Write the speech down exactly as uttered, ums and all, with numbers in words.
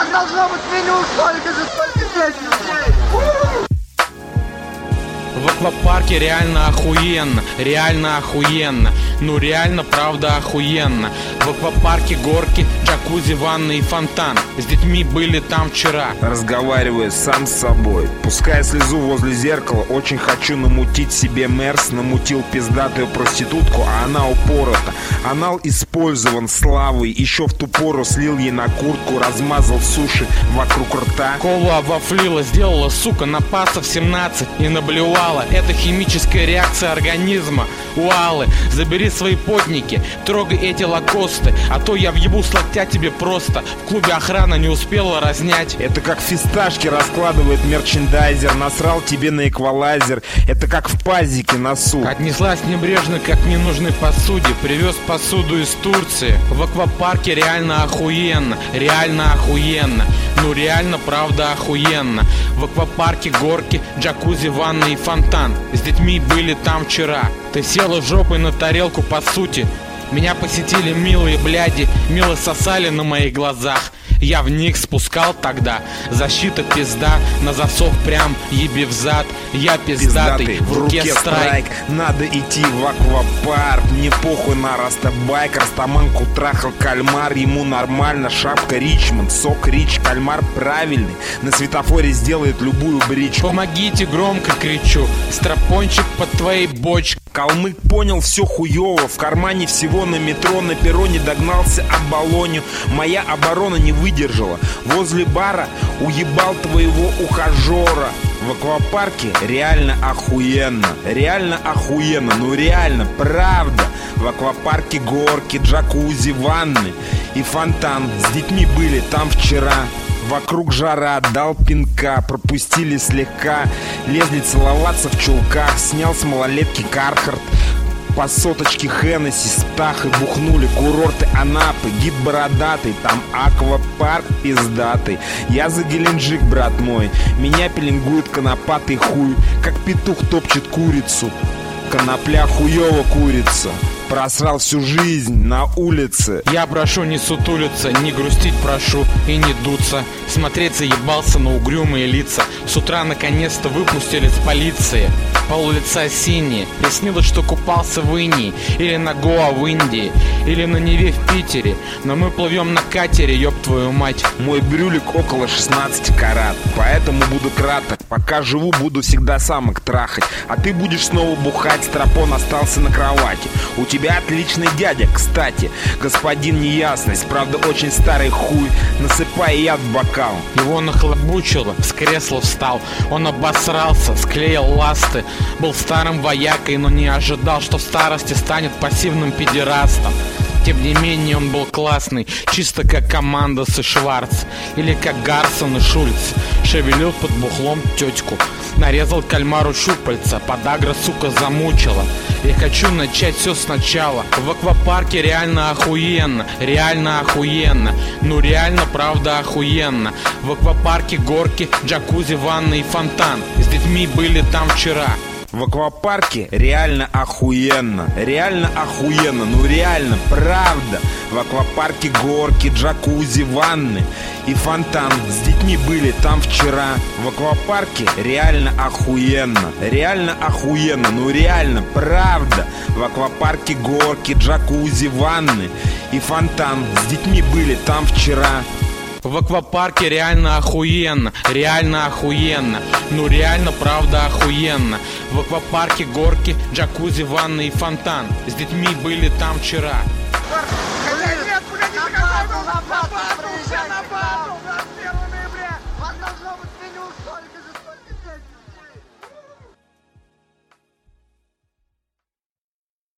Так должно быть меню столько же, сколько здесь людей. В аквапарке реально охуенно, реально охуенно. Ну реально, правда, охуенно. В аквапарке горки, джакузи, ванны и фонтан. С детьми были там вчера. Разговаривая сам с собой, пуская слезу возле зеркала, очень хочу намутить себе мерс. Намутил пиздатую проститутку, а она упорота. Анал использован славой, еще в ту пору слил ей на куртку, размазал суши вокруг рта. Колу обвафлила, сделала, сука, напаса в семнадцать и наблевала. Это химическая реакция организма. У Аллы, забери свои потники, трогай эти лакосты, а то я въебу с локтя тебе просто. В клубе охрана не успела разнять. Это как фисташки раскладывает мерчендайзер, насрал тебе на эквалайзер. Это как в пазике носу. Отнеслась небрежно, как к ненужной посуде. Привез посуду из Турции. В аквапарке реально охуенно, реально охуенно. Ну реально, правда, охуенно. В аквапарке горки, джакузи, ванны и фонтан. С детьми были там вчера. Ты села жопой на тарелку, по сути. Меня посетили милые бляди, мило сосали на моих глазах. Я в них спускал тогда. Защита пизда, на засов прям еби в зад. Я пиздатый, Пиздатый, в руке страйк. Надо идти в аквапарк. Мне похуй на растобайк. Растаманку трахал кальмар. Ему нормально, шапка Ричмонд. Сок Рич, кальмар правильный. На светофоре сделает любую бричку. Помогите, громко кричу. Страпончик под твоей бочкой. Калмык понял, все хуёво. В кармане всего на метро. На перроне догнался оболонью. Моя оборона не выдержала. Возле бара уебал твоего ухажера. В аквапарке реально охуенно. Реально охуенно. Ну реально, правда. В аквапарке горки, джакузи, ванны и фонтан. С детьми были там вчера. Вокруг жара, дал пинка, пропустили слегка. Лезли целоваться в чулках. Снял с малолетки Кархарт. По соточке Хеннесси, Стах и бухнули. Курорты Анапы, гид бородатый. Там аквапарк пиздатый. Я за Геленджик, брат мой. Меня пеленгует конопатый хуй. Как петух топчет курицу. Конопля хуёво курица. Просрал всю жизнь на улице. Я прошу не сутулиться, не грустить прошу и не дуться. Смотреть заебался на угрюмые лица. С утра наконец-то выпустили с полиции. Пол лица синие. Приснилось, что купался в Инии. Или на Гоа в Индии. Или на Неве в Питере. Но мы плывем на катере, ёб твою мать. Мой брюлик около шестнадцати карат. Поэтому буду краток. Пока живу, буду всегда самок трахать. А ты будешь снова бухать. Страпон остался на кровати. У тебя отличный дядя, кстати. Господин неясность, правда очень старый хуй. Насыпай яд в бокал. Его нахлобучило, с кресла встал. Он обосрался, склеил ласты. Был старым воякой, но не ожидал, что в старости станет пассивным педерастом. Тем не менее он был классный, чисто как Командос и Шварц. Или как Гарсон и Шульц. Шевелил под бухлом тетку. Нарезал кальмару щупальца, подагра, сука, замучила. Я хочу начать все сначала. В аквапарке реально охуенно, реально охуенно. Ну реально, правда, охуенно. В аквапарке горки, джакузи, ванны и фонтан. С детьми были там вчера. В аквапарке реально охуенно. Реально охуенно. Ну реально, правда. В аквапарке горки, джакузи, ванны и фонтан. С детьми были там вчера. В аквапарке реально охуенно. Реально охуенно. Ну реально, правда. В аквапарке горки, джакузи, ванны и фонтан. С детьми были там вчера. В аквапарке реально охуенно, реально охуенно. Ну реально, правда, охуенно. В аквапарке горки, джакузи, ванны и фонтан. С детьми были там вчера.